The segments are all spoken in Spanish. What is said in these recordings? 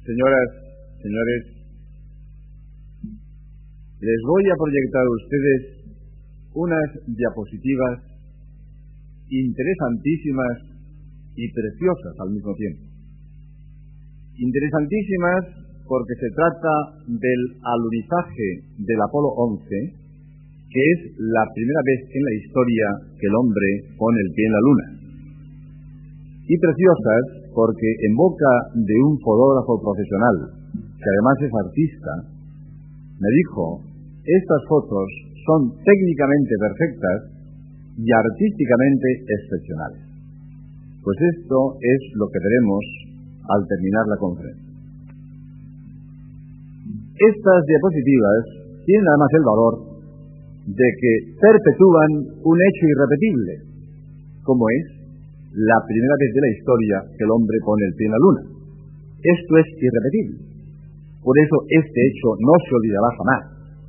Señoras, señores, les voy a proyectar a ustedes unas diapositivas interesantísimas y preciosas al mismo tiempo. Interesantísimas porque se trata del alunizaje del Apolo 11, que es la primera vez en la historia que el hombre pone el pie en la Luna. Y preciosas porque en boca de un fotógrafo profesional, que además es artista, me dijo: estas fotos son técnicamente perfectas y artísticamente excepcionales. Pues esto es lo que veremos al terminar la conferencia. Estas diapositivas tienen además el valor de que perpetúan un hecho irrepetible, como es la primera vez de la historia que el hombre pone el pie en la Luna. Esto es irrepetible. Por eso este hecho no se olvidará jamás.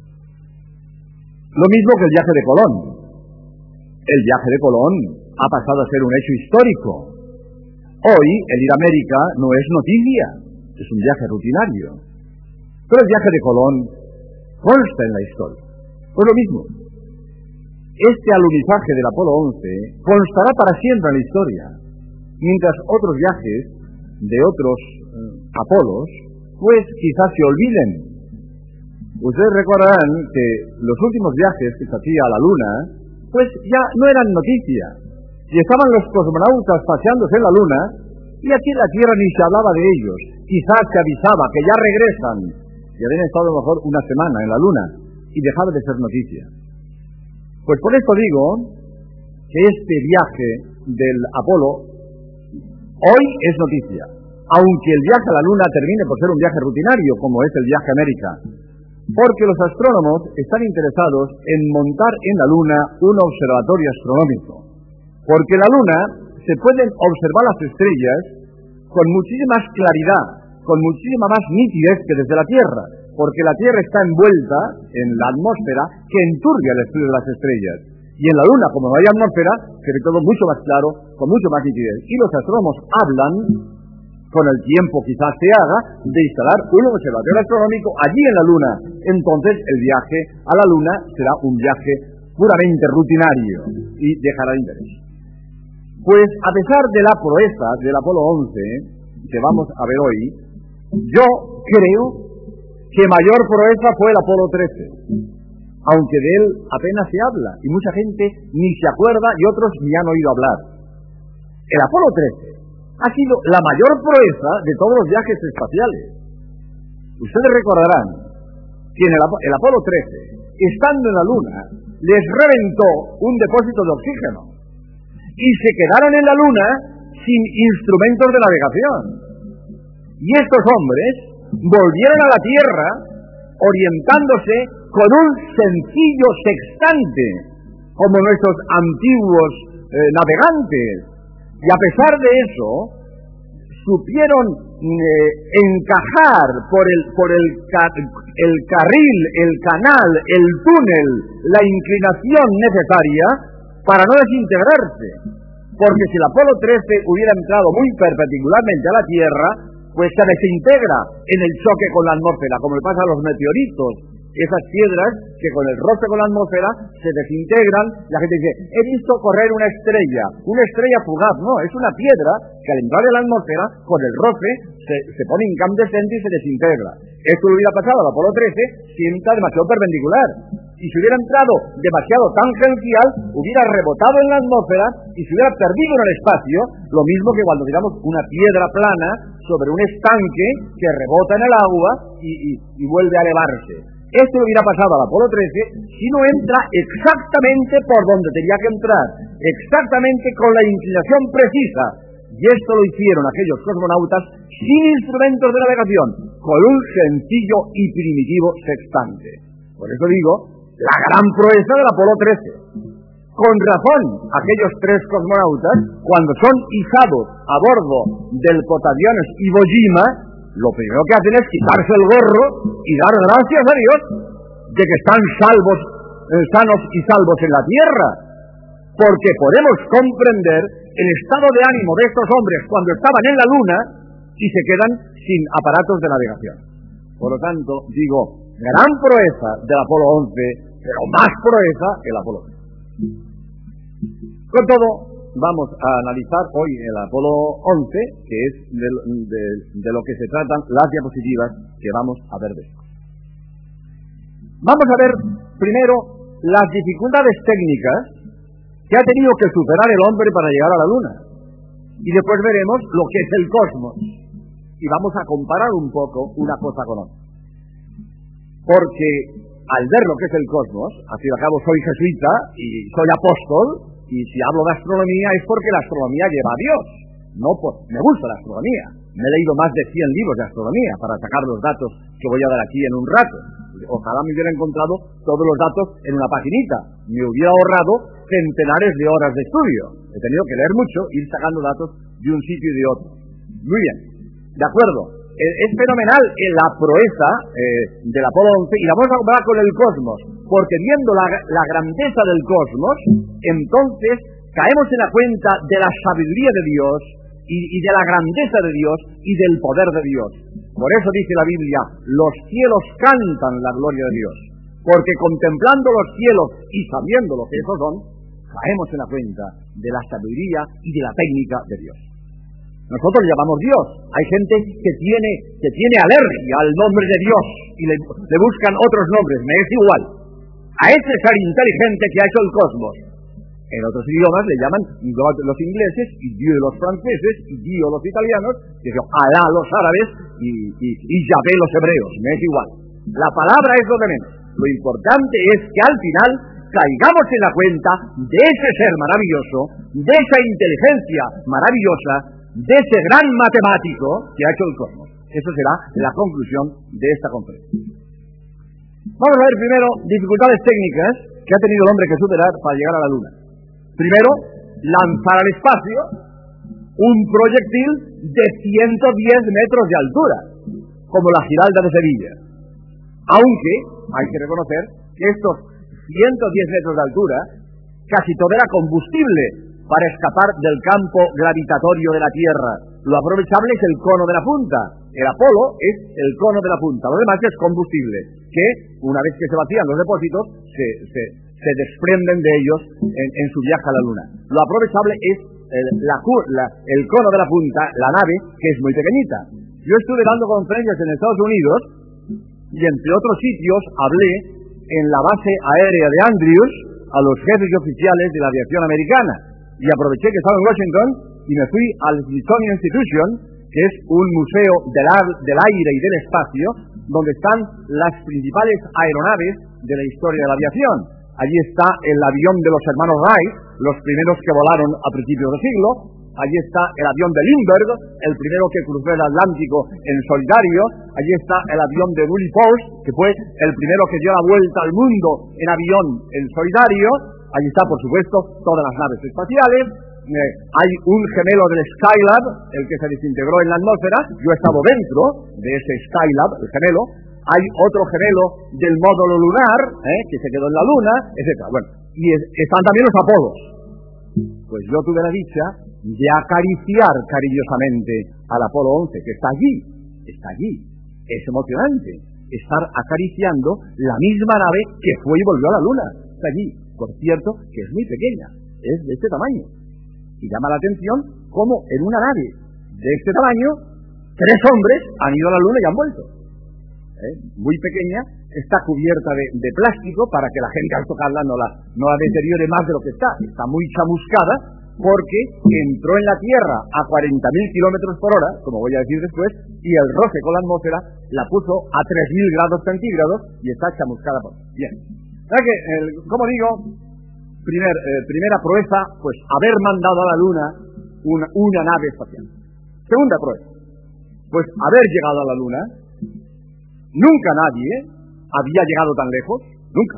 Lo mismo que el viaje de Colón. El viaje de Colón ha pasado a ser un hecho histórico. Hoy el ir a América no es noticia, es un viaje rutinario. Pero el viaje de Colón consta en la historia. Pues lo mismo. Este alunizaje del Apolo 11 constará para siempre en la historia, mientras otros viajes de otros Apolos, pues quizás se olviden. Ustedes recordarán que los últimos viajes que se hacía a la Luna, pues ya no eran noticia, y estaban los cosmonautas paseándose en la Luna, y aquí en la Tierra ni se hablaba de ellos. Quizás se avisaba que ya regresan, y habían estado a lo mejor una semana en la Luna, y dejaba de ser noticia. Pues por esto digo que este viaje del Apolo hoy es noticia, aunque el viaje a la Luna termine por ser un viaje rutinario, como es el viaje a América, porque los astrónomos están interesados en montar en la Luna un observatorio astronómico, porque en la Luna se pueden observar las estrellas con muchísima más claridad, con muchísima más nitidez que desde la Tierra, porque la Tierra está envuelta en la atmósfera que enturbia el estudio de las estrellas. Y en la Luna, como no hay atmósfera, se ve todo mucho más claro, con mucho más nitidez. Y los astrónomos hablan, con el tiempo quizás se haga, de instalar un observatorio astronómico allí en la Luna. Entonces el viaje a la Luna será un viaje puramente rutinario y dejará de interés. Pues a pesar de la proeza del Apolo 11, que vamos a ver hoy, yo creo que mayor proeza fue el Apolo 13, aunque de él apenas se habla, y mucha gente ni se acuerda y otros ni han oído hablar. El Apolo 13 ha sido la mayor proeza de todos los viajes espaciales. Ustedes recordarán que en el Apolo 13, estando en la Luna, les reventó un depósito de oxígeno, y se quedaron en la Luna sin instrumentos de navegación. Y estos hombres volvieron a la Tierra orientándose con un sencillo sextante, como nuestros antiguos navegantes. Y a pesar de eso, supieron encajar por el carril, el canal, el túnel, la inclinación necesaria para no desintegrarse. Porque si el Apolo 13 hubiera entrado muy perpendicularmente a la Tierra, pues se desintegra en el choque con la atmósfera, como le pasa a los meteoritos, esas piedras que con el roce con la atmósfera se desintegran. La gente dice: he visto correr una estrella fugaz. No, es una piedra que al entrar en la atmósfera, con el roce, se pone incandescente y se desintegra. Esto le hubiera pasado al Apolo 13 si entra demasiado perpendicular. Y si hubiera entrado demasiado tangencial, hubiera rebotado en la atmósfera y se hubiera perdido en el espacio, lo mismo que cuando tiramos una piedra plana sobre un estanque que rebota en el agua y vuelve a elevarse. Esto hubiera pasado al Apolo 13 si no entra exactamente por donde tenía que entrar, exactamente con la inclinación precisa. Y esto lo hicieron aquellos cosmonautas sin instrumentos de navegación, con un sencillo y primitivo sextante. Por eso digo, la gran proeza del Apolo 13. Con razón, aquellos tres cosmonautas, cuando son izados a bordo del portaaviones Iwo Jima, lo primero que hacen es quitarse el gorro y dar gracias a Dios de que están sanos y salvos en la Tierra, porque podemos comprender el estado de ánimo de estos hombres cuando estaban en la Luna, y se quedan sin aparatos de navegación. Por lo tanto, digo, gran proeza del Apolo 11, pero más proeza el Apolo 11. Con todo, vamos a analizar hoy el Apolo 11, que es de lo que se tratan las diapositivas que vamos a ver después. Vamos a ver primero las dificultades técnicas que ha tenido que superar el hombre para llegar a la Luna. Y después veremos lo que es el cosmos. Y vamos a comparar un poco una cosa con otra. Porque al ver lo que es el cosmos, al fin y al cabo soy jesuita y soy apóstol, y si hablo de astronomía es porque la astronomía lleva a Dios. Me gusta la astronomía. Me he leído más de 100 libros de astronomía para sacar los datos que voy a dar aquí en un rato. Ojalá me hubiera encontrado todos los datos en una paginita. Me hubiera ahorrado centenares de horas de estudio. He tenido que leer mucho, ir sacando datos de un sitio y de otro. Muy bien, de acuerdo. Es fenomenal la proeza del Apolo 11, y la vamos a comparar con el cosmos, porque viendo la grandeza del cosmos, entonces caemos en la cuenta de la sabiduría de Dios y de la grandeza de Dios y del poder de Dios. Por eso dice la Biblia, los cielos cantan la gloria de Dios, porque contemplando los cielos y sabiendo lo que esos son, caemos en la cuenta de la sabiduría y de la técnica de Dios. Nosotros le llamamos Dios. Hay gente que tiene alergia al nombre de Dios y le buscan otros nombres. Me es igual. A ese ser inteligente que ha hecho el cosmos. En otros idiomas le llaman God los ingleses, y Dios los franceses, y Dios los italianos, y Alá los árabes, y Yahvé los hebreos. Me es igual. La palabra es lo de menos. Lo importante es que al final caigamos en la cuenta de ese ser maravilloso, de esa inteligencia maravillosa, de ese gran matemático que ha hecho el cosmos. Eso será la conclusión de esta conferencia. Vamos a ver primero dificultades técnicas que ha tenido el hombre que superar para llegar a la Luna. Primero, lanzar al espacio un proyectil de 110 metros de altura, como la Giralda de Sevilla. Aunque hay que reconocer que estos 110 metros de altura casi todo era combustible para escapar del campo gravitatorio de la Tierra. Lo aprovechable es el cono de la punta. El Apolo es el cono de la punta. Lo demás es combustible, que una vez que se vacían los depósitos, se desprenden de ellos en su viaje a la Luna. Lo aprovechable es el cono de la punta, la nave, que es muy pequeñita. Yo estuve dando conferencias en Estados Unidos y entre otros sitios hablé en la base aérea de Andrews a los jefes y oficiales de la aviación americana. Y aproveché que estaba en Washington y me fui al Smithsonian Institution, que es un museo del aire y del espacio, donde están las principales aeronaves de la historia de la aviación. Allí está el avión de los hermanos Wright, los primeros que volaron a principios del siglo. Allí está el avión de Lindbergh, el primero que cruzó el Atlántico en solitario. Allí está el avión de Willie Post, que fue el primero que dio la vuelta al mundo en avión en solitario. Allí está, por supuesto, todas las naves espaciales. Hay un gemelo del Skylab, el que se desintegró en la atmósfera. Yo he estado dentro de ese Skylab, el gemelo. Hay otro gemelo del módulo lunar, que se quedó en la Luna, etc. Bueno, y están también los Apolos. Pues yo tuve la dicha de acariciar cariñosamente al Apolo 11, que está allí. Es emocionante estar acariciando la misma nave que fue y volvió a la Luna. Está allí. Por cierto, que es muy pequeña, es de este tamaño. Y llama la atención cómo en una nave de este tamaño, 3 hombres han ido a la Luna y han vuelto. Muy pequeña, está cubierta de plástico para que la gente al tocarla no la deteriore más de lo que está. Está muy chamuscada porque entró en la Tierra a 40.000 kilómetros por hora, como voy a decir después, y el roce con la atmósfera la puso a 3.000 grados centígrados y está chamuscada por ahí. Bien. Como digo, primera proeza, pues haber mandado a la Luna una nave espacial. Segunda proeza, pues haber llegado a la Luna. Nunca nadie había llegado tan lejos, nunca.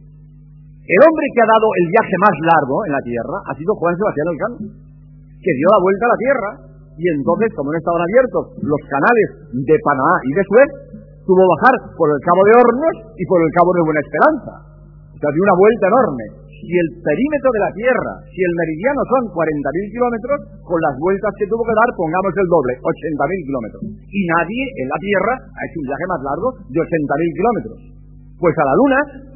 El hombre que ha dado el viaje más largo en la Tierra ha sido Juan Sebastián Elcano, que dio la vuelta a la Tierra, y entonces, como no estaban abiertos los canales de Panamá y de Suez, tuvo que bajar por el Cabo de Hornos y por el Cabo de Buena Esperanza. O sea, de una vuelta enorme. Si el perímetro de la Tierra, si el meridiano son 40.000 kilómetros, con las vueltas que tuvo que dar, pongamos el doble, 80.000 kilómetros. Y nadie en la Tierra ha hecho un viaje más largo de 80.000 kilómetros. Pues a la Luna,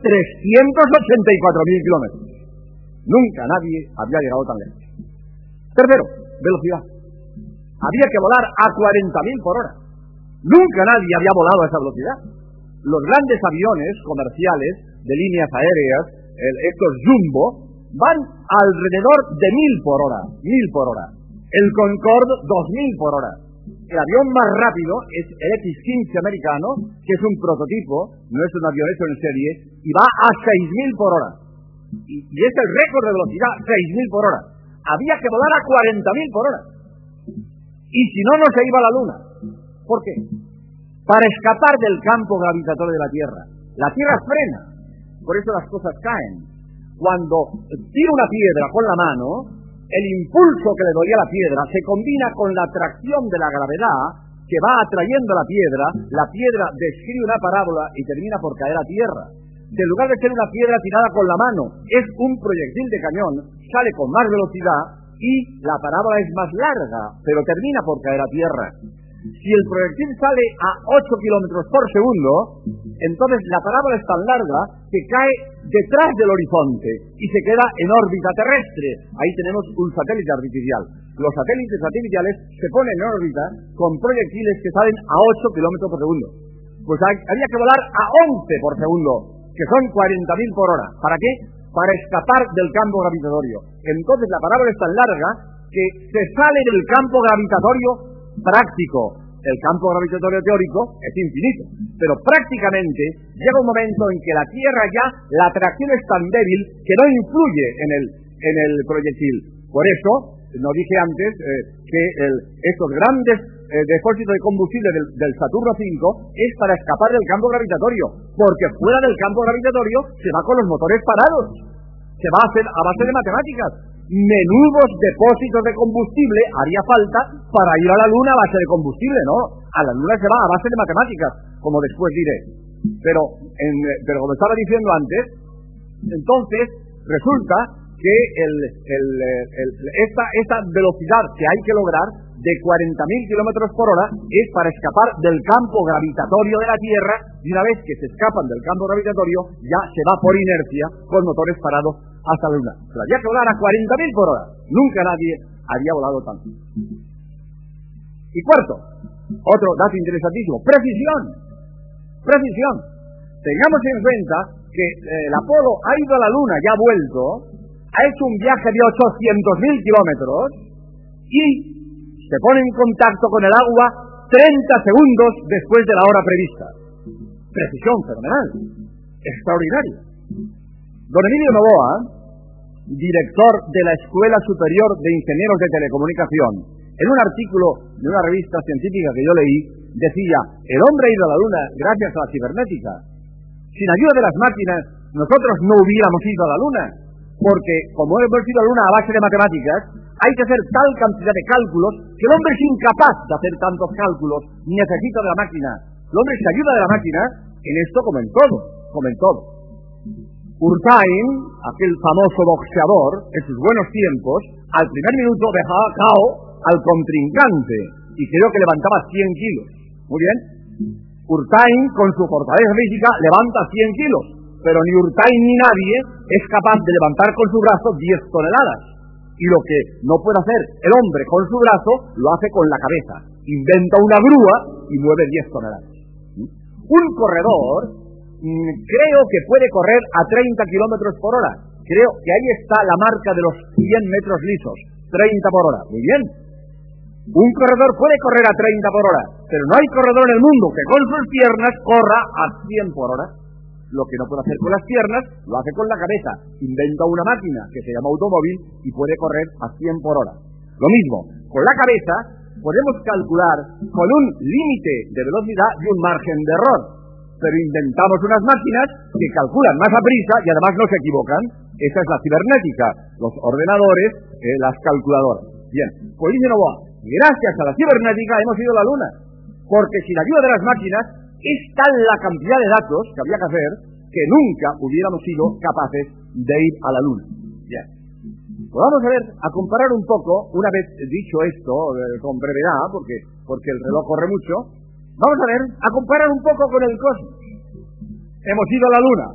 384.000 kilómetros. Nunca nadie había llegado tan lejos. Tercero, velocidad. Había que volar a 40.000 por hora. Nunca nadie había volado a esa velocidad. Los grandes aviones comerciales de líneas aéreas, estos Jumbo, van alrededor de 1.000 por hora. 1.000 por hora. El Concorde, 2.000 por hora. El avión más rápido es el X-15 americano, que es un prototipo, no es un avión hecho en serie, y va a 6.000 por hora. Y es el récord de velocidad, 6.000 por hora. Había que volar a 40.000 por hora. Y si no, no se iba a la Luna. ¿Por qué? Para escapar del campo gravitatorio de la Tierra. La Tierra frena, por eso las cosas caen. Cuando tira una piedra con la mano, el impulso que le doy a la piedra se combina con la atracción de la gravedad que va atrayendo la piedra describe una parábola y termina por caer a tierra. En lugar de ser una piedra tirada con la mano, es un proyectil de cañón, sale con más velocidad y la parábola es más larga, pero termina por caer a tierra. Si el proyectil sale a 8 kilómetros por segundo, entonces la parábola es tan larga que cae detrás del horizonte y se queda en órbita terrestre. Ahí tenemos un satélite artificial. Los satélites artificiales se ponen en órbita con proyectiles que salen a 8 kilómetros por segundo. Pues había que volar a 11 por segundo, que son 40.000 por hora. ¿Para qué? Para escapar del campo gravitatorio. Entonces la parábola es tan larga que se sale del campo gravitatorio práctico. El campo gravitatorio teórico es infinito, pero prácticamente llega un momento en que la Tierra ya, la atracción es tan débil que no influye en el proyectil. Por eso, no dije antes que estos grandes depósitos de combustible del Saturno V es para escapar del campo gravitatorio, porque fuera del campo gravitatorio se va con los motores parados, se va a hacer a base de matemáticas. Menudos depósitos de combustible haría falta para ir a la Luna a base de combustible, ¿no? A la Luna se va a base de matemáticas, como después diré. Pero como estaba diciendo antes, entonces resulta que esta velocidad que hay que lograr de 40.000 kilómetros por hora es para escapar del campo gravitatorio de la Tierra, y una vez que se escapan del campo gravitatorio ya se va por inercia con motores parados hasta la Luna. Pero había que volar a 40.000 por hora. Nunca nadie había volado tanto. Y cuarto, otro dato interesantísimo, precisión. Precisión. Tengamos en cuenta que el Apolo ha ido a la Luna y ha vuelto, ha hecho un viaje de 800.000 kilómetros y se pone en contacto con el agua 30 segundos después de la hora prevista. Precisión fenomenal, extraordinaria. Don Emilio Novoa, director de la Escuela Superior de Ingenieros de Telecomunicación, en un artículo de una revista científica que yo leí, decía: el hombre ha ido a la Luna gracias a la cibernética. Sin ayuda de las máquinas, nosotros no hubiéramos ido a la Luna, porque como hemos ido a la Luna a base de matemáticas, hay que hacer tal cantidad de cálculos que el hombre es incapaz de hacer tantos cálculos, ni necesita de la máquina. El hombre se ayuda de la máquina en esto como en todo, como en todo. Urtain, aquel famoso boxeador, en sus buenos tiempos, al primer minuto dejaba KO al contrincante y creo que levantaba 100 kilos. Muy bien. Urtain, con su fortaleza física, levanta 100 kilos, pero ni Urtain ni nadie es capaz de levantar con su brazo 10 toneladas. Y lo que no puede hacer el hombre con su brazo, lo hace con la cabeza. Inventa una grúa y mueve 10 toneladas. Un corredor, creo que puede correr a 30 kilómetros por hora. Creo que ahí está la marca de los 100 metros lisos, 30 por hora. Muy bien. Un corredor puede correr a 30 por hora, pero no hay corredor en el mundo que con sus piernas corra a 100 por hora. Lo que no puede hacer con las piernas, lo hace con la cabeza. Inventa una máquina que se llama automóvil y puede correr a 100 por hora. Lo mismo, con la cabeza podemos calcular con un límite de velocidad y un margen de error. Pero inventamos unas máquinas que calculan más a prisa y además no se equivocan. Esa es la cibernética, los ordenadores, las calculadoras. Bien, pues dice Novoa, gracias a la cibernética hemos ido a la Luna, porque sin ayuda de las máquinas es tal la cantidad de datos que había que hacer, que nunca hubiéramos sido capaces de ir a la Luna. Bien. Pues vamos a ver, a comparar un poco, una vez dicho esto, con brevedad, porque el reloj corre mucho, vamos a ver, a comparar un poco con el cosmos. Hemos ido a la Luna.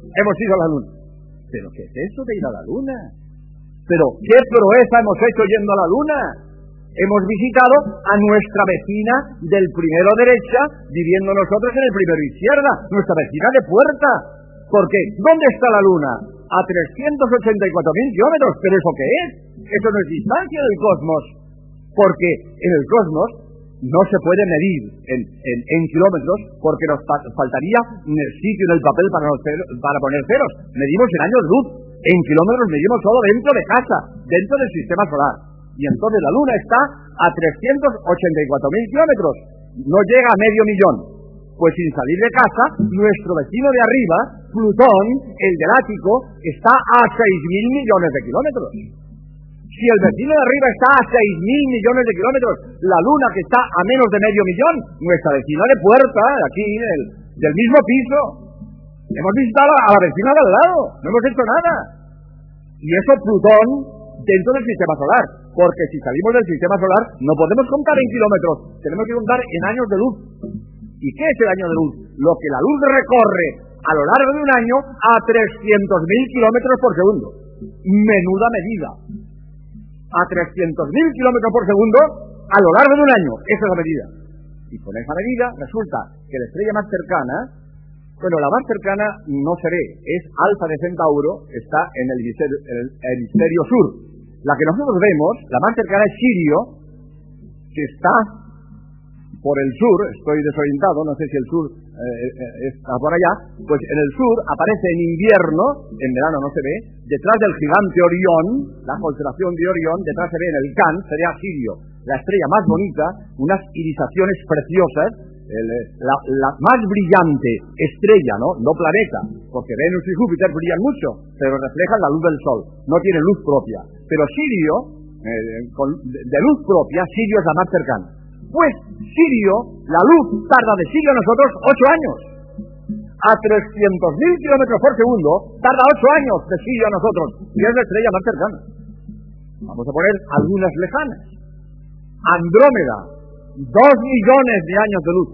¿Pero qué es eso de ir a la Luna? ¿Pero qué proeza hemos hecho yendo a la Luna? Hemos visitado a nuestra vecina del primero derecha, viviendo nosotros en el primero izquierda, nuestra vecina de puerta. Porque, ¿dónde está la Luna? A 384.000 kilómetros. ¿Pero eso qué es? Eso no es distancia del cosmos. Porque en el cosmos no se puede medir en kilómetros, porque nos faltaría sitio en el papel para poner ceros. Medimos en años luz. En kilómetros medimos solo dentro de casa, dentro del sistema solar. Y entonces la Luna está a 384.000 kilómetros. No llega a medio millón. Pues sin salir de casa, nuestro vecino de arriba, Plutón, el del Ático, está a 6.000 millones de kilómetros. Si el vecino de arriba está a 6.000 millones de kilómetros, la Luna, que está a menos de medio millón, nuestra vecina de puerta, aquí, del mismo piso, hemos visitado a la vecina del lado, no hemos hecho nada. Y eso Plutón dentro del sistema solar, porque si salimos del sistema solar no podemos contar en kilómetros, tenemos que contar en años de luz. ¿Y qué es el año de luz? Lo que la luz recorre a lo largo de un año a 300.000 kilómetros por segundo. Menuda medida. A 300.000 kilómetros por segundo a lo largo de un año. Esa es la medida. Y con esa medida resulta que la estrella más cercana, bueno, la más cercana no se ve, es Alfa de Centauro, está en el hemisferio sur. La que nosotros vemos, la más cercana es Sirio, que está por el sur, estoy desorientado, no sé si el sur está por allá, pues en el sur aparece en invierno, en verano no se ve, detrás del gigante Orión, la constelación de Orión, detrás se ve en el Can, sería Sirio, la estrella más bonita, unas irisaciones preciosas, la más brillante estrella, no planeta, porque Venus y Júpiter brillan mucho, pero reflejan la luz del Sol, no tiene luz propia, pero Sirio, de luz propia, Sirio es la más cercana. Pues Sirio, la luz tarda de Sirio a nosotros 8 años. A 300.000 kilómetros por segundo, tarda 8 años de Sirio a nosotros. Y es la estrella más cercana. Vamos a poner algunas lejanas. Andrómeda, 2 millones de años de luz.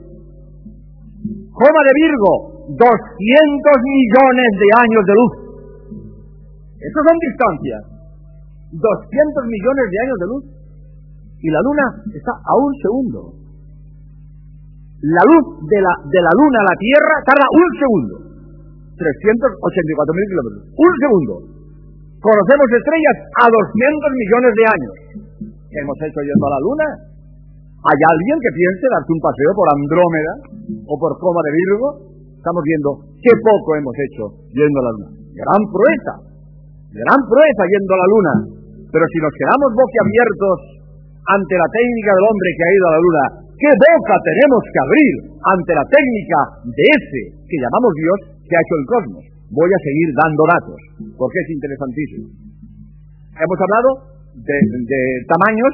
Coma de Virgo, 200 millones de años de luz. Esas son distancias. 200 millones de años de luz. Y la Luna está a un segundo. La luz de la Luna a la Tierra tarda un segundo. 384.000 kilómetros. Un segundo. Conocemos estrellas a 200 millones de años. ¿Qué hemos hecho yendo a la Luna? ¿Hay alguien que piense darse un paseo por Andrómeda o por Coma de Virgo? Estamos viendo qué poco hemos hecho yendo a la Luna. Gran proeza yendo a la Luna. Pero si nos quedamos boquiabiertos ante la técnica del hombre que ha ido a la Luna, ¿qué boca tenemos que abrir ante la técnica de ese que llamamos Dios, que ha hecho el cosmos? Voy a seguir dando datos, porque es interesantísimo. Hemos hablado de tamaños,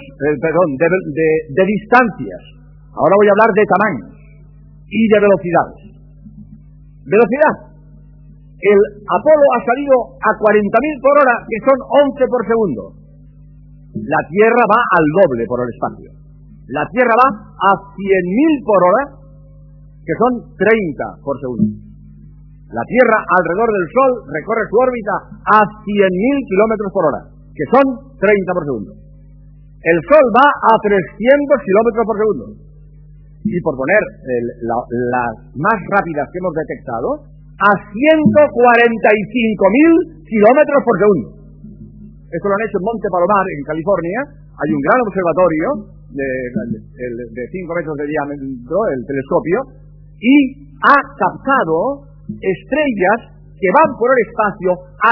de distancias. Ahora voy a hablar de tamaños y de velocidades. Velocidad. El Apolo ha salido a 40.000 por hora, que son 11 por segundo. La Tierra va al doble por el espacio. La Tierra va a 100.000 por hora, que son 30 por segundo. La Tierra alrededor del Sol recorre su órbita a 100.000 kilómetros por hora, que son 30 por segundo. El Sol va a 300 kilómetros por segundo. Y por poner las más rápidas que hemos detectado, a 145.000 kilómetros por segundo. Esto lo han hecho en Monte Palomar, en California. Hay un gran observatorio de 5 metros de diámetro, el telescopio, y ha captado estrellas que van por el espacio a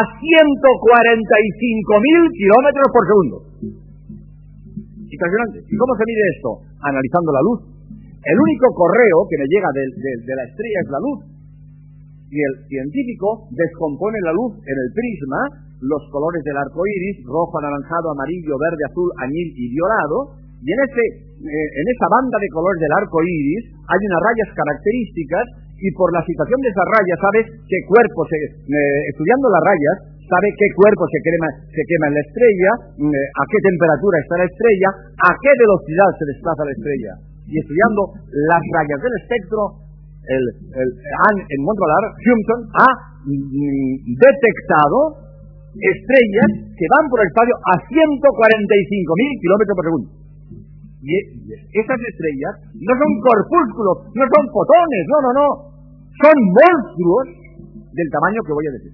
145.000 kilómetros por segundo. Impresionante. ¿Y cómo se mide esto? Analizando la luz. El único correo que me llega de la estrella es la luz. Y el científico descompone la luz en el prisma, los colores del arco iris, rojo, anaranjado, amarillo, verde, azul, añil y violado, y en esa banda de colores del arco iris hay unas rayas características y por la situación de esas rayas sabe qué cuerpo, estudiando las rayas, sabe qué cuerpo se quema en la estrella, a qué temperatura está la estrella, a qué velocidad se desplaza la estrella. Y estudiando las rayas del espectro, en Montreal, Humpton ha detectado estrellas que van por el espacio a 145.000 kilómetros por segundo. Y esas estrellas no son corpúsculos, no son fotones, no. Son monstruos del tamaño que voy a decir.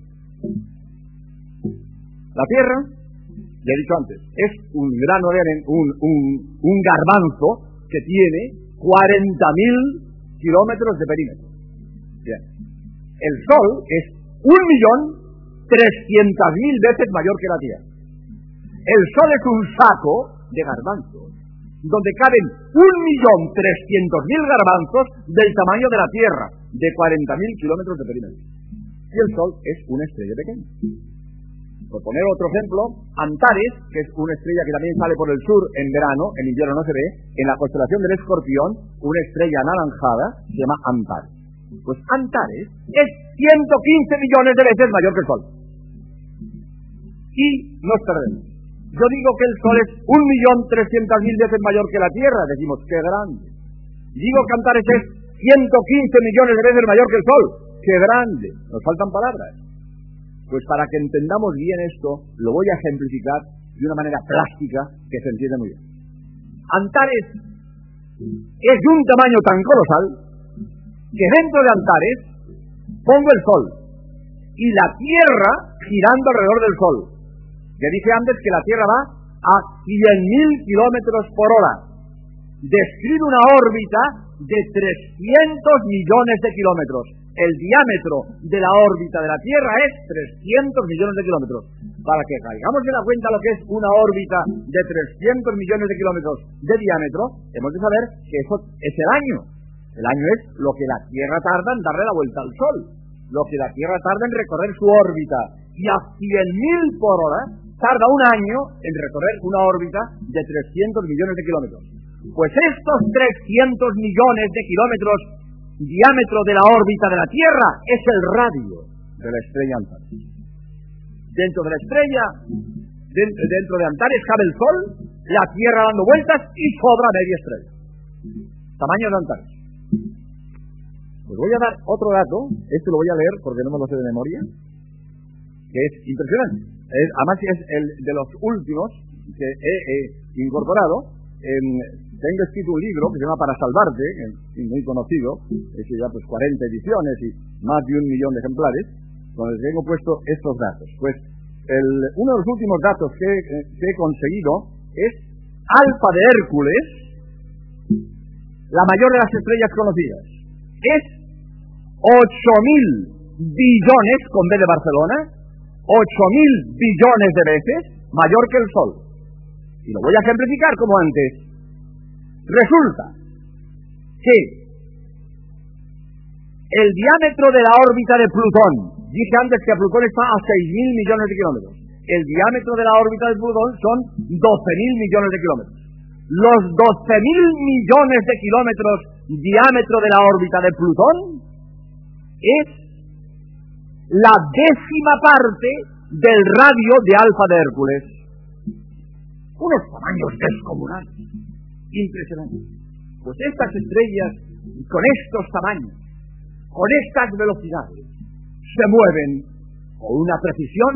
La Tierra, ya he dicho antes, es un grano de arena, un garbanzo que tiene 40.000 kilómetros de perímetro. Bien. El Sol es 1.300.000 veces mayor que la Tierra. El Sol es un saco de garbanzos donde caben 1.300.000 garbanzos del tamaño de la Tierra, de 40.000 kilómetros de perímetro. Y el Sol es una estrella pequeña. Por poner otro ejemplo, Antares, que es una estrella que también sale por el sur en verano, en invierno no se ve, en la constelación del Escorpión, una estrella anaranjada, se llama Antares. Pues Antares es 115 millones de veces mayor que el Sol. Y nos perdemos. Yo digo que el Sol es 1.300.000 veces mayor que la Tierra, decimos, qué grande. Digo que Antares es 115 millones de veces mayor que el Sol, qué grande. Nos faltan palabras. Pues para que entendamos bien esto, lo voy a ejemplificar de una manera plástica que se entiende muy bien. Antares es de un tamaño tan colosal que dentro de Antares pongo el Sol y la Tierra girando alrededor del Sol. Ya dije antes que la Tierra va a 100.000 kilómetros por hora. Describe una órbita de 300 millones de kilómetros. El diámetro de la órbita de la Tierra es 300 millones de kilómetros. Para que caigamos en la cuenta lo que es una órbita de 300 millones de kilómetros de diámetro, hemos de saber que eso es el año. El año es lo que la Tierra tarda en darle la vuelta al Sol, lo que la Tierra tarda en recorrer su órbita. Y a 100.000 por hora tarda un año en recorrer una órbita de 300 millones de kilómetros. Pues estos 300 millones de kilómetros diámetro de la órbita de la Tierra es el radio de la estrella Antares. Dentro de la estrella, dentro de Antares cabe el Sol, la Tierra dando vueltas y sobra media estrella. Tamaño de Antares. Pues voy a dar otro dato, este lo voy a leer porque no me lo sé de memoria, que es impresionante. Además es el de los últimos que he incorporado. Tengo escrito un libro que se llama Para Salvarte, muy conocido, hecho ya pues 40 ediciones y más de 1 millón de ejemplares, donde tengo puesto estos datos. Pues uno de los últimos datos que he conseguido es Alfa de Hércules, la mayor de las estrellas conocidas. Es 8.000 billones, con B de Barcelona, 8.000 billones de veces mayor que el Sol. Y lo voy a ejemplificar como antes. Resulta que el diámetro de la órbita de Plutón, dije antes que Plutón está a 6.000 millones de kilómetros, el diámetro de la órbita de Plutón son 12.000 millones de kilómetros. Los 12.000 millones de kilómetros diámetro de la órbita de Plutón es la 10ª parte del radio de Alfa de Hércules. Unos tamaños descomunales, impresionantes. Pues estas estrellas, con estos tamaños, con estas velocidades, se mueven con una precisión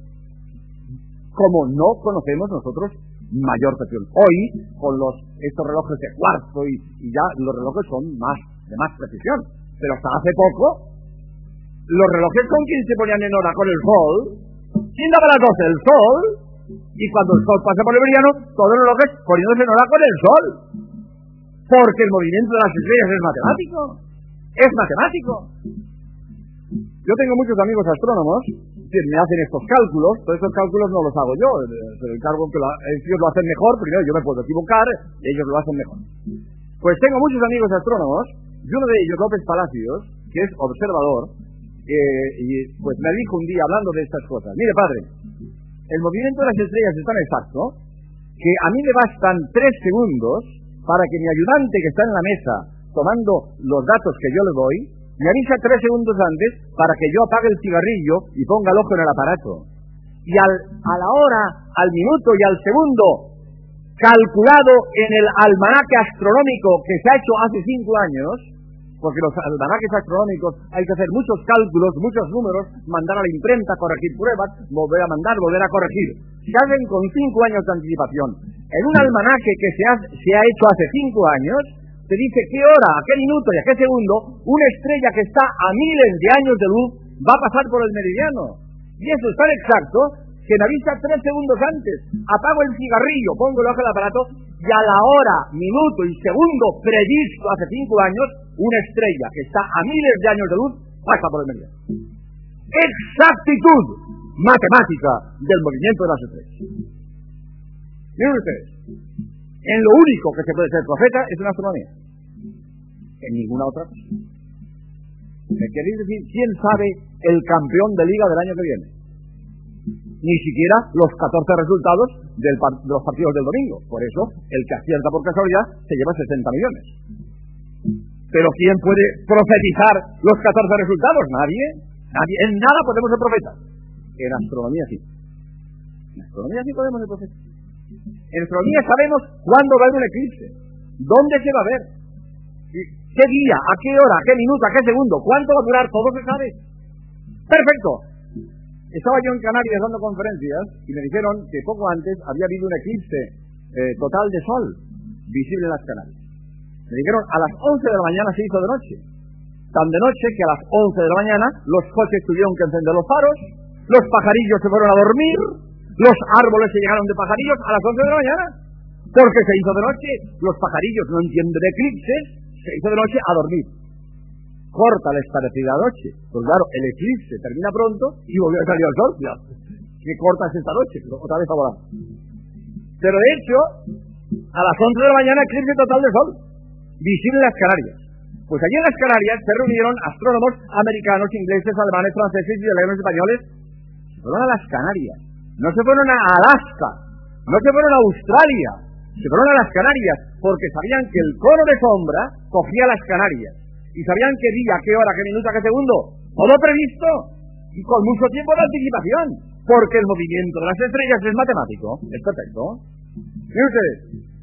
como no conocemos nosotros mayor precisión. Hoy, con estos relojes de cuarzo y ya los relojes son de más precisión, pero hasta hace poco los relojes con quien se ponían en hora con el Sol, ¿quién daba las 12? El Sol. Y cuando el Sol pasa por el meridiano, todos los relojes poniéndose en hora con el Sol. Porque el movimiento de las estrellas es matemático. Es matemático. Yo tengo muchos amigos astrónomos que me hacen estos cálculos, pero estos cálculos no los hago yo. Se lo encargo que ellos lo hacen mejor, primero yo me puedo equivocar, y ellos lo hacen mejor. Pues tengo muchos amigos astrónomos, y uno de ellos, López Palacios, que es observador, y pues me dijo un día hablando de estas cosas: mire, padre, el movimiento de las estrellas es tan exacto que a mí me bastan 3 segundos para que mi ayudante que está en la mesa tomando los datos que yo le doy Me avisa 3 segundos antes para que yo apague el cigarrillo y ponga el ojo en el aparato. Y a la hora, al minuto y al segundo, calculado en el almanaque astronómico que se ha hecho hace 5 años, porque los almanaques astronómicos hay que hacer muchos cálculos, muchos números, mandar a la imprenta, corregir pruebas, volver a mandar, volver a corregir. Se hacen con 5 años de anticipación. En un almanaque que se ha hecho hace 5 años, te dice qué hora, a qué minuto y a qué segundo una estrella que está a miles de años de luz va a pasar por el meridiano. Y eso es tan exacto que me avisa 3 segundos antes. Apago el cigarrillo, pongo el ojo al aparato y a la hora, minuto y segundo previsto hace 5 años, una estrella que está a miles de años de luz pasa por el meridiano. Exactitud matemática del movimiento de las estrellas. Miren ustedes, en lo único que se puede ser profeta es en astronomía, en ninguna otra cosa. ¿Me queréis decir quién sabe el campeón de liga del año que viene? Ni siquiera los 14 resultados de los partidos del domingo. Por eso, el que acierta por casualidad se lleva 60 millones. Pero ¿quién puede profetizar los 14 resultados? Nadie. Nadie. En nada podemos ser profetas. En astronomía sí. En astronomía sí podemos ser profetas. En astronomía sabemos cuándo va a haber un eclipse, dónde se va a ver, qué día, a qué hora, a qué minuto, a qué segundo, cuánto va a durar, todo se sabe. Perfecto. Estaba yo en Canarias dando conferencias y me dijeron que poco antes había habido un eclipse total de sol visible en las Canarias. Me dijeron a las 11 de la mañana se hizo de noche. Tan de noche que a las 11 de la mañana los coches tuvieron que encender los faros, los pajarillos se fueron a dormir, los árboles se llegaron de pajarillos a las 11 de la mañana. Porque se hizo de noche, los pajarillos no entienden de eclipses, se hizo de noche a dormir. Corta la esclarecida noche. Pues claro, el eclipse termina pronto y volvió a salir el sol. Ya. ¿Qué corta es esta noche? Otra vez a volar. Pero de hecho, a las 11 de la mañana eclipse total de sol, visible en las Canarias. Pues allí en las Canarias se reunieron astrónomos americanos, ingleses, alemanes, franceses, italianos, españoles. Se fueron a las Canarias. No se fueron a Alaska, no se fueron a Australia, se fueron a las Canarias, porque sabían que el cono de sombra cogía las Canarias. Y sabían qué día, qué hora, qué minuto, qué segundo. Todo previsto. Y con mucho tiempo de anticipación. Porque el movimiento de las estrellas es matemático. Es perfecto. Miren ustedes.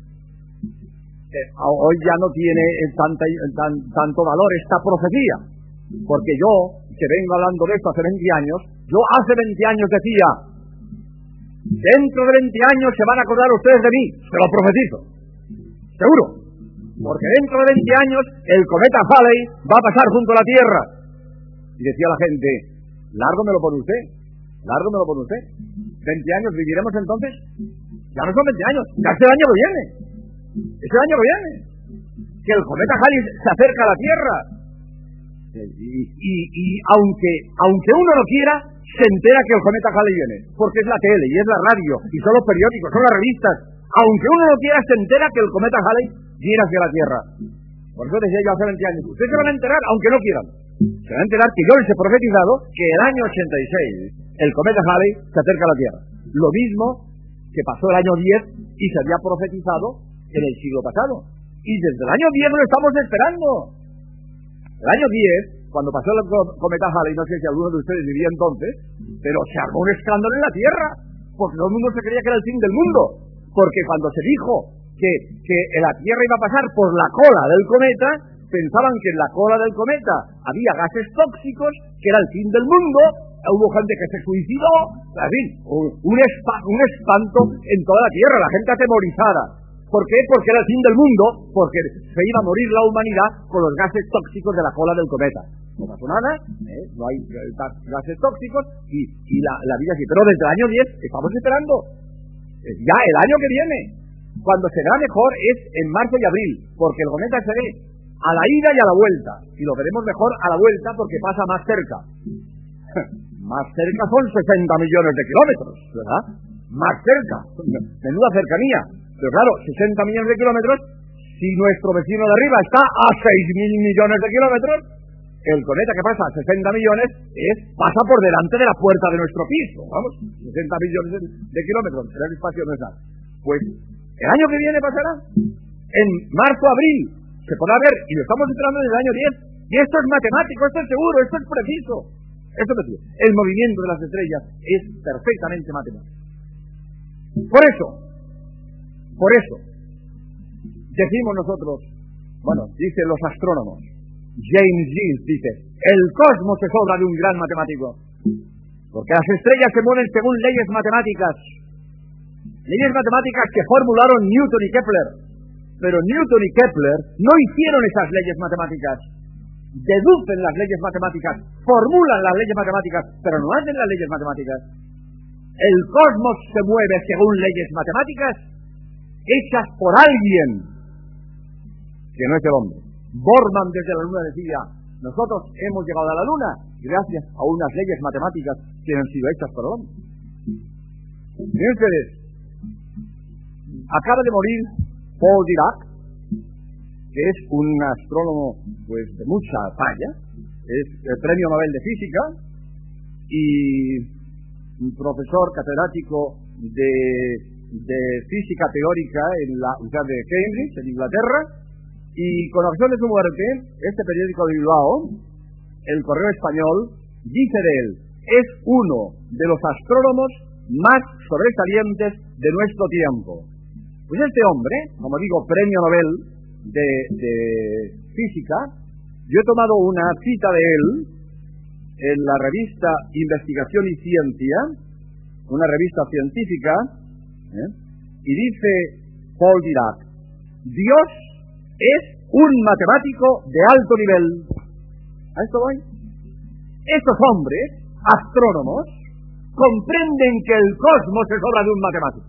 Hoy ya no tiene tanto valor esta profecía. Porque yo, que vengo hablando de esto hace 20 años, yo hace 20 años decía, dentro de 20 años se van a acordar ustedes de mí. Se lo profetizo. Seguro. Porque dentro de 20 años el cometa Halley va a pasar junto a la Tierra. Y decía la gente, largo me lo pone usted, largo me lo pone usted. 20 años viviremos entonces. Ya no son 20 años, ya este año que viene. Este año que viene. Que el cometa Halley se acerca a la Tierra. Y aunque uno no quiera, se entera que el cometa Halley viene. Porque es la tele, y es la radio, y son los periódicos, son las revistas. Aunque uno no quiera, se entera que el cometa Halley viene hacia la Tierra. Por eso decía yo hace 20 años, ustedes se van a enterar, aunque no quieran. Se van a enterar que yo les he profetizado que el año 86, el cometa Halley se acerca a la Tierra. Lo mismo que pasó el año 10 y se había profetizado en el siglo pasado. Y desde el año 10 lo estamos esperando. El año 10, cuando pasó el cometa Halley, no sé si alguno de ustedes vivía entonces, pero se armó un escándalo en la Tierra, porque todo el mundo se creía que era el fin del mundo. Porque cuando se dijo que la Tierra iba a pasar por la cola del cometa, pensaban que en la cola del cometa había gases tóxicos, que era el fin del mundo, hubo gente que se suicidó, en fin, un espanto en toda la Tierra, la gente atemorizada. ¿Por qué? Porque era el fin del mundo, porque se iba a morir la humanidad con los gases tóxicos de la cola del cometa. No pasó nada, no hay gases tóxicos y la vida sí. Pero desde el año 10 estamos esperando. Ya el año que viene, cuando se verá mejor es en marzo y abril, porque el cometa se ve a la ida y a la vuelta, y lo veremos mejor a la vuelta porque pasa más cerca. Más cerca son 60 millones de kilómetros, ¿verdad? Más cerca, menuda cercanía. Pero claro, 60 millones de kilómetros, si nuestro vecino de arriba está a 6.000 millones de kilómetros, el cometa que pasa a 60 millones pasa por delante de la puerta de nuestro piso, vamos, 60 millones de kilómetros, será el espacio no es nada. Pues el año que viene pasará, en marzo, abril, se podrá ver, y lo estamos esperando desde el año 10, Y esto es matemático, esto es seguro, esto es preciso. Esto es preciso. El movimiento de las estrellas es perfectamente matemático. Por eso, decimos nosotros, bueno, dicen los astrónomos, James Gill dice, el cosmos es obra de un gran matemático, porque las estrellas se mueven según leyes matemáticas que formularon Newton y Kepler, pero Newton y Kepler no hicieron esas leyes matemáticas, deducen las leyes matemáticas, formulan las leyes matemáticas, pero no hacen las leyes matemáticas. El cosmos se mueve según leyes matemáticas hechas por alguien que no es el hombre. Bormann desde la Luna decía, nosotros hemos llegado a la Luna gracias a unas leyes matemáticas que han sido hechas por el hombre. Miren ustedes, acaba de morir Paul Dirac, que es un astrónomo pues de mucha talla, es el premio Nobel de Física y un profesor catedrático de física teórica en la Universidad de Cambridge, en Inglaterra, y con ocasión de su muerte, este periódico de Bilbao, el Correo Español, dice de él, es uno de los astrónomos más sobresalientes de nuestro tiempo. Pues este hombre, como digo, premio Nobel de Física, yo he tomado una cita de él en la revista Investigación y Ciencia, una revista científica, y dice Paul Dirac, Dios es un matemático de alto nivel. ¿A esto voy? Estos hombres, astrónomos, comprenden que el cosmos es obra de un matemático.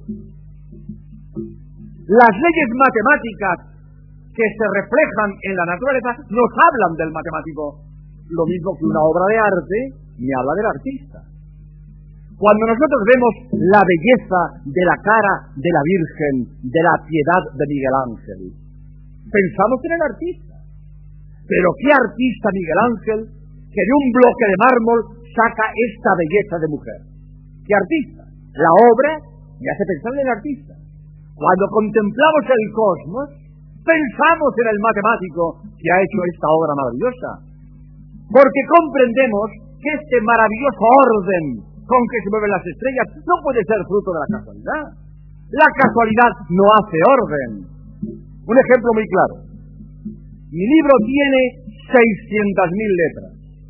Las leyes matemáticas que se reflejan en la naturaleza nos hablan del matemático, lo mismo que una obra de arte me habla del artista. Cuando nosotros vemos la belleza de la cara de la Virgen, de la Piedad de Miguel Ángel, pensamos en el artista. Pero ¿qué artista Miguel Ángel que de un bloque de mármol saca esta belleza de mujer? ¿Qué artista? La obra me hace pensar en el artista. Cuando contemplamos el cosmos, pensamos en el matemático que ha hecho esta obra maravillosa. Porque comprendemos que este maravilloso orden con que se mueven las estrellas no puede ser fruto de la casualidad. La casualidad no hace orden. Un ejemplo muy claro. Mi libro tiene 600.000 letras.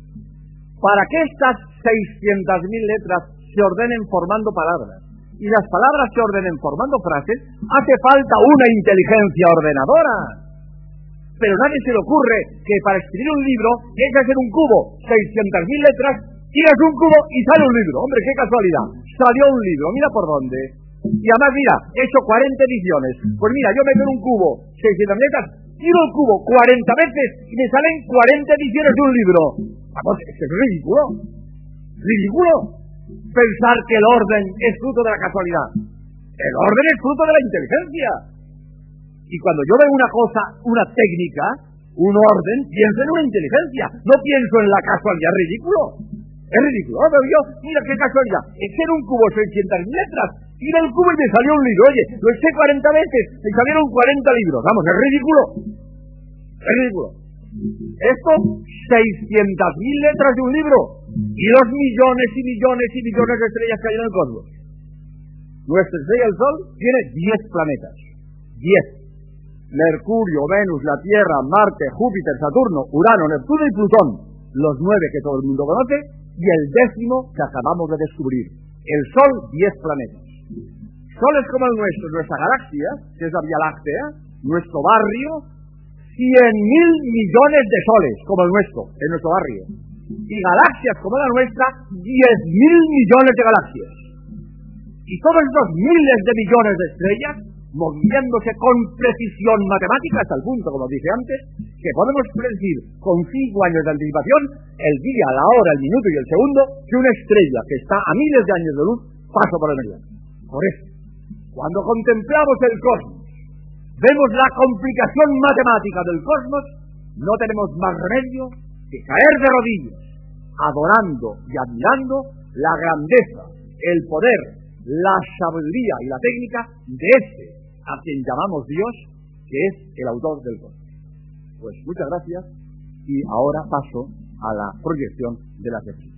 Para que estas 600.000 letras se ordenen formando palabras y las palabras se ordenen formando frases, hace falta una inteligencia ordenadora. Pero a nadie se le ocurre que para escribir un libro hay que hacer un cubo, 600.000 letras, tiras un cubo y sale un libro. Hombre, qué casualidad. Salió un libro, mira por dónde. Y además, mira, he hecho 40 ediciones. Pues mira, yo meto en un cubo 600 letras, tiro el cubo 40 veces y me salen 40 ediciones de un libro. Vamos, es ridículo. Ridículo. Pensar que el orden es fruto de la casualidad. El orden es fruto de la inteligencia. Y cuando yo veo una cosa, una técnica, un orden, pienso en una inteligencia. No pienso en la casualidad. Es ridículo. Es ridículo. Pero yo, mira qué casualidad. Eché en un cubo 600 letras, tiré el cubo y me salió un libro. Oye, lo eché 40 veces, me salieron 40 libros. Vamos, es ridículo. Es ridículo. Esto, 600.000 letras de un libro. Y los millones y millones y millones de estrellas que hay en el cosmos. Nuestra estrella, el Sol, tiene 10 planetas. 10. Mercurio, Venus, la Tierra, Marte, Júpiter, Saturno, Urano, Neptuno y Plutón. Los 9 que todo el mundo conoce. Y el 10º que acabamos de descubrir. El Sol, 10 planetas. Soles como el nuestro, nuestra galaxia, que es la Vía Láctea, nuestro barrio, 100.000 millones de soles como el nuestro, en nuestro barrio. Y galaxias como la nuestra, 10.000 millones de galaxias. Y todos estos miles de millones de estrellas moviéndose con precisión matemática hasta el punto, como dije antes, que podemos predecir con 5 años de anticipación el día, la hora, el minuto y el segundo que una estrella que está a miles de años de luz pasa por el meridiano. Por eso, cuando contemplamos el cosmos, vemos la complicación matemática del cosmos, no tenemos más remedio que caer de rodillas, adorando y admirando la grandeza, el poder, la sabiduría y la técnica de este, a quien llamamos Dios, que es el autor del cosmos. Pues muchas gracias Y ahora paso a la proyección de la diapositiva.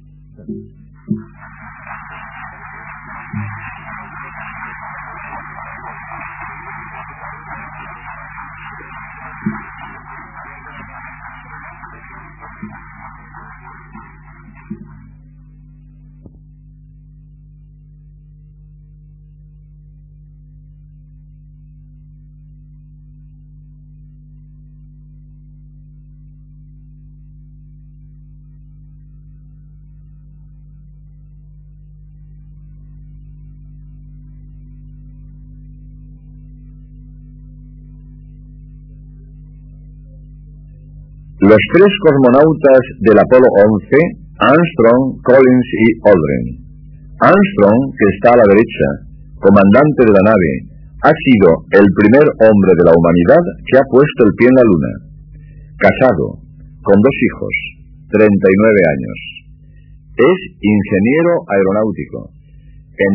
Los tres cosmonautas del Apolo 11, Armstrong, Collins y Aldrin. Armstrong, que está a la derecha, comandante de la nave, ha sido el primer hombre de la humanidad que ha puesto el pie en la Luna. Casado, con 2 hijos, 39 años. Es ingeniero aeronáutico. En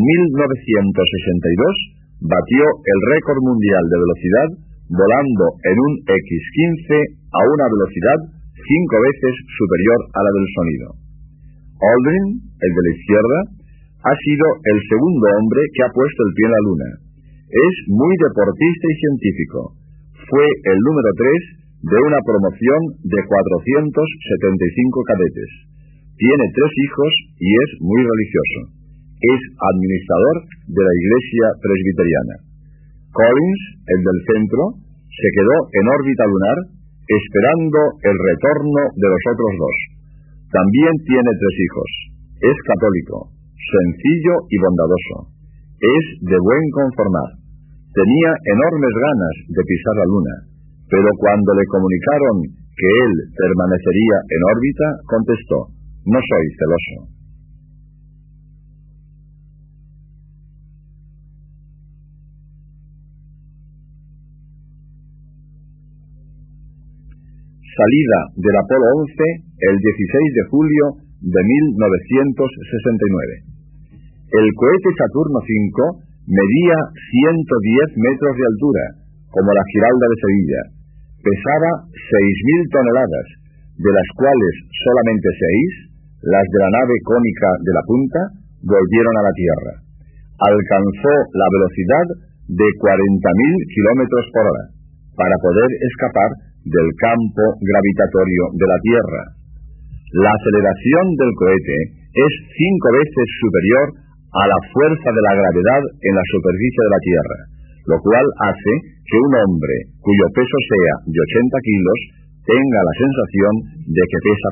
1962 batió el récord mundial de velocidad volando en un X-15 a una velocidad 5 veces superior a la del sonido. Aldrin, el de la izquierda, ha sido el segundo hombre que ha puesto el pie en la Luna. Es muy deportista y científico. Fue el número 3 de una promoción de 475 cadetes. Tiene 3 hijos y es muy religioso. Es administrador de la Iglesia Presbiteriana. Collins, el del centro, se quedó en órbita lunar esperando el retorno de los otros 2. También tiene 3 hijos. Es católico, sencillo y bondadoso. Es de buen conformar. Tenía enormes ganas de pisar la Luna, pero cuando le comunicaron que él permanecería en órbita, contestó: no soy celoso. Salida del Apolo 11 el 16 de julio de 1969. El cohete Saturno V medía 110 metros de altura, como la Giralda de Sevilla. Pesaba 6.000 toneladas, de las cuales solamente 6, las de la nave cónica de la punta, volvieron a la Tierra. Alcanzó la velocidad de 40.000 kilómetros por hora, para poder escapar del campo gravitatorio de la Tierra. La aceleración del cohete es 5 veces superior a la fuerza de la gravedad en la superficie de la Tierra, lo cual hace que un hombre cuyo peso sea de 80 kilos tenga la sensación de que pesa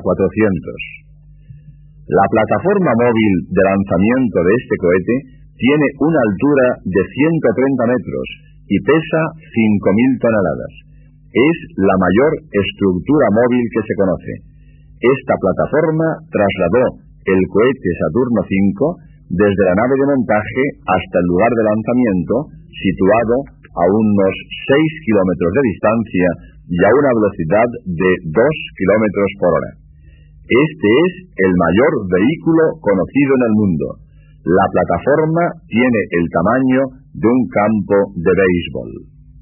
400. La plataforma móvil de lanzamiento de este cohete tiene una altura de 130 metros y pesa 5.000 toneladas. Es la mayor estructura móvil que se conoce. Esta plataforma trasladó el cohete Saturno V desde la nave de montaje hasta el lugar de lanzamiento, situado a unos 6 kilómetros de distancia y a una velocidad de 2 kilómetros por hora. Este es el mayor vehículo conocido en el mundo. La plataforma tiene el tamaño de un campo de béisbol.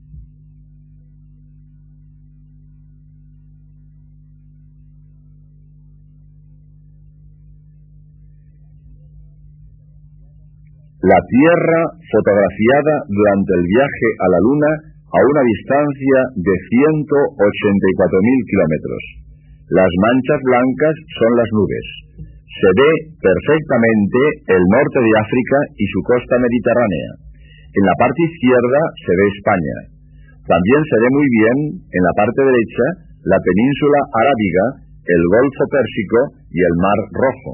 La Tierra fotografiada durante el viaje a la Luna a una distancia de 184.000 kilómetros. Las manchas blancas son las nubes. Se ve perfectamente el norte de África y su costa mediterránea. En la parte izquierda se ve España. También se ve muy bien, en la parte derecha, la península arábiga, el Golfo Pérsico y el Mar Rojo.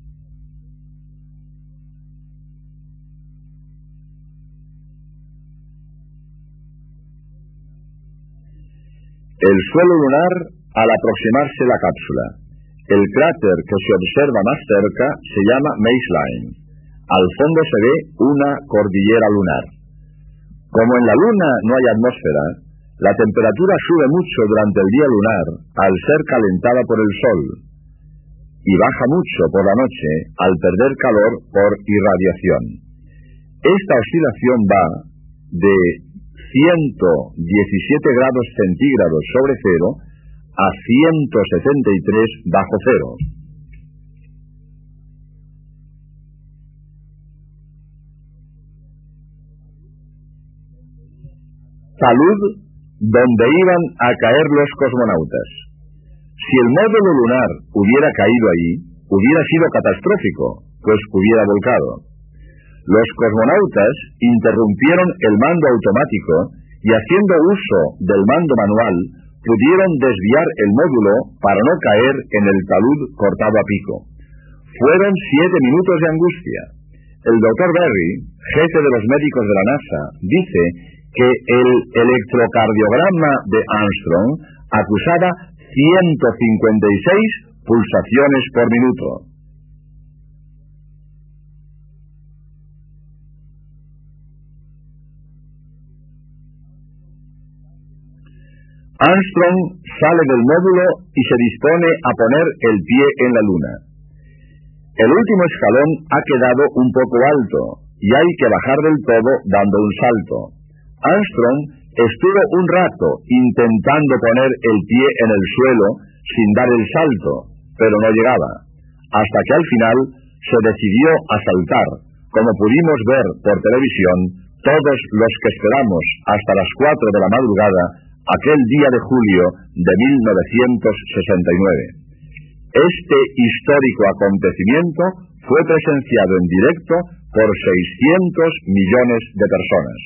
El suelo lunar al aproximarse la cápsula. El cráter que se observa más cerca se llama Maestlin. Al fondo se ve una cordillera lunar. Como en la Luna no hay atmósfera, la temperatura sube mucho durante el día lunar al ser calentada por el Sol y baja mucho por la noche al perder calor por irradiación. Esta oscilación va de 117 grados centígrados sobre cero a 173 bajo cero. Salud, donde iban a caer los cosmonautas. Si el módulo lunar hubiera caído allí, hubiera sido catastrófico, pues hubiera volcado. Los cosmonautas interrumpieron el mando automático y, haciendo uso del mando manual, pudieron desviar el módulo para no caer en el talud cortado a pico. Fueron 7 minutos de angustia. El Dr. Berry, jefe de los médicos de la NASA, dice que el electrocardiograma de Armstrong acusaba 156 pulsaciones por minuto. Armstrong sale del módulo y se dispone a poner el pie en la Luna. El último escalón ha quedado un poco alto y hay que bajar del todo dando un salto. Armstrong estuvo un rato intentando poner el pie en el suelo sin dar el salto, pero no llegaba, hasta que al final se decidió a saltar, como pudimos ver por televisión todos los que esperamos hasta las 4 de la madrugada aquel día de julio de 1969. Este histórico acontecimiento fue presenciado en directo por 600 millones de personas.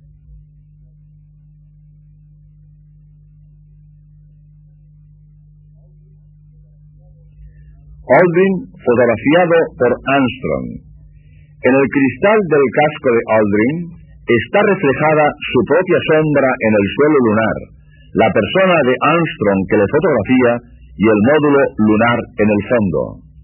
Aldrin fotografiado por Armstrong. En el cristal del casco de Aldrin está reflejada su propia sombra en el suelo lunar, la persona de Armstrong que le fotografía y el módulo lunar en el fondo.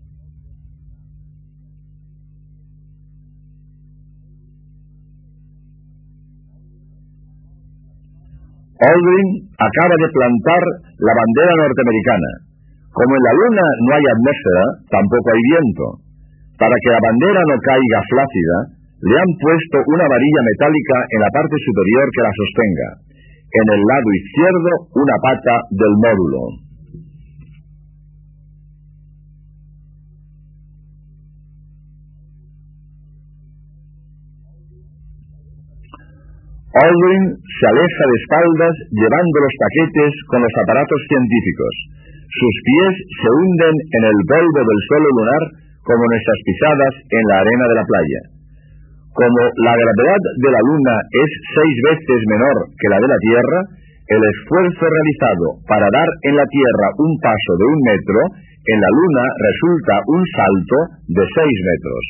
Aldrin acaba de plantar la bandera norteamericana. Como en la Luna no hay atmósfera, tampoco hay viento. Para que la bandera no caiga flácida, le han puesto una varilla metálica en la parte superior que la sostenga. En el lado izquierdo, una pata del módulo. Aldrin se aleja de espaldas llevando los paquetes con los aparatos científicos. Sus pies se hunden en el polvo del suelo lunar como nuestras pisadas en la arena de la playa. Como la gravedad de la Luna es 6 veces menor que la de la Tierra, el esfuerzo realizado para dar en la Tierra un paso de 1 metro, en la Luna resulta un salto de 6 metros.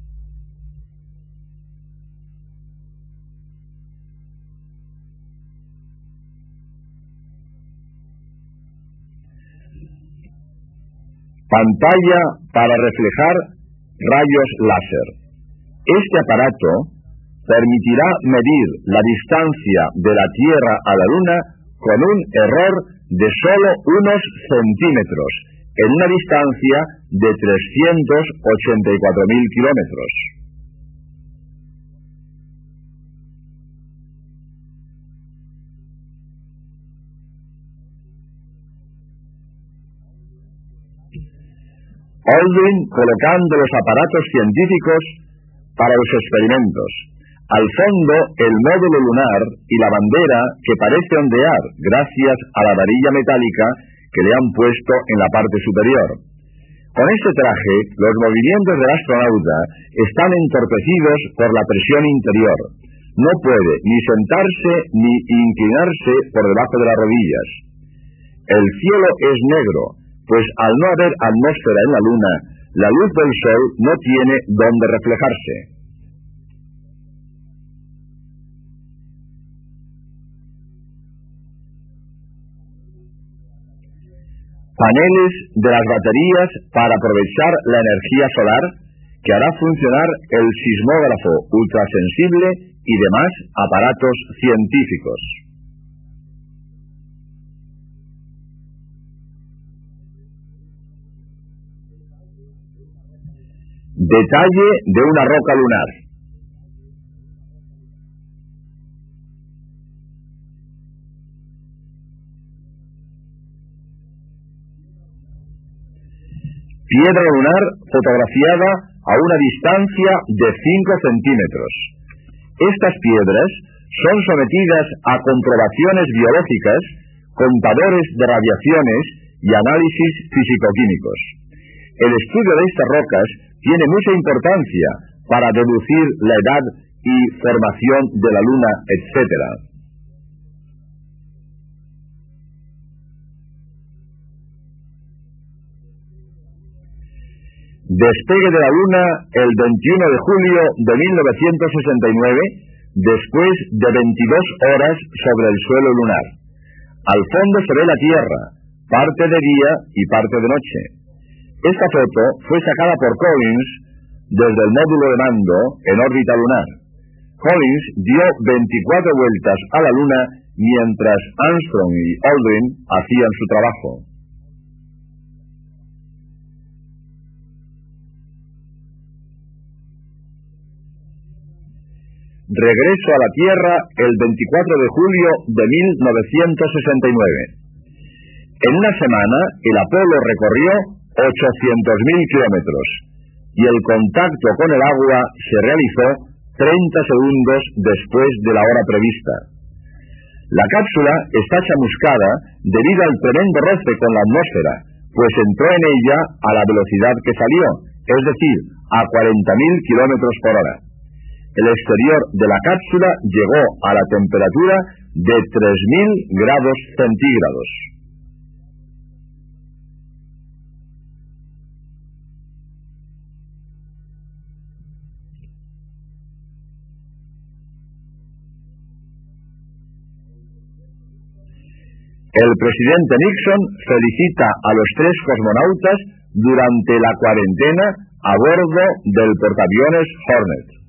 Pantalla para reflejar rayos láser. Este aparato permitirá medir la distancia de la Tierra a la Luna con un error de solo unos centímetros, en una distancia de 384.000 kilómetros. Aldrin colocando los aparatos científicos para los experimentos. Al fondo, el módulo lunar y la bandera que parece ondear gracias a la varilla metálica que le han puesto en la parte superior. Con este traje, los movimientos del astronauta están entorpecidos por la presión interior. No puede ni sentarse ni inclinarse por debajo de las rodillas. El cielo es negro, pues al no haber atmósfera en la Luna, la luz del Sol no tiene dónde reflejarse. Paneles de las baterías para aprovechar la energía solar que hará funcionar el sismógrafo ultrasensible y demás aparatos científicos. Detalle de una roca lunar. Piedra lunar fotografiada a una distancia de 5 centímetros. Estas piedras son sometidas a comprobaciones biológicas, contadores de radiaciones y análisis físico-químicos. El estudio de estas rocas tiene mucha importancia para deducir la edad y formación de la Luna, etc. Despegue de la Luna el 21 de julio de 1969, después de 22 horas sobre el suelo lunar. Al fondo se ve la Tierra, parte de día y parte de noche. Esta foto fue sacada por Collins desde el módulo de mando en órbita lunar. Collins dio 24 vueltas a la Luna mientras Armstrong y Aldrin hacían su trabajo. Regreso a la Tierra el 24 de julio de 1969. En una semana, el Apolo recorrió 800.000 kilómetros y el contacto con el agua se realizó 30 segundos después de la hora prevista. La cápsula está chamuscada debido al tremendo roce con la atmósfera, pues entró en ella a la velocidad que salió, es decir, a 40.000 kilómetros por hora. El exterior de la cápsula llegó a la temperatura de 3.000 grados centígrados. El presidente Nixon felicita a los 3 cosmonautas durante la cuarentena a bordo del portaaviones Hornet.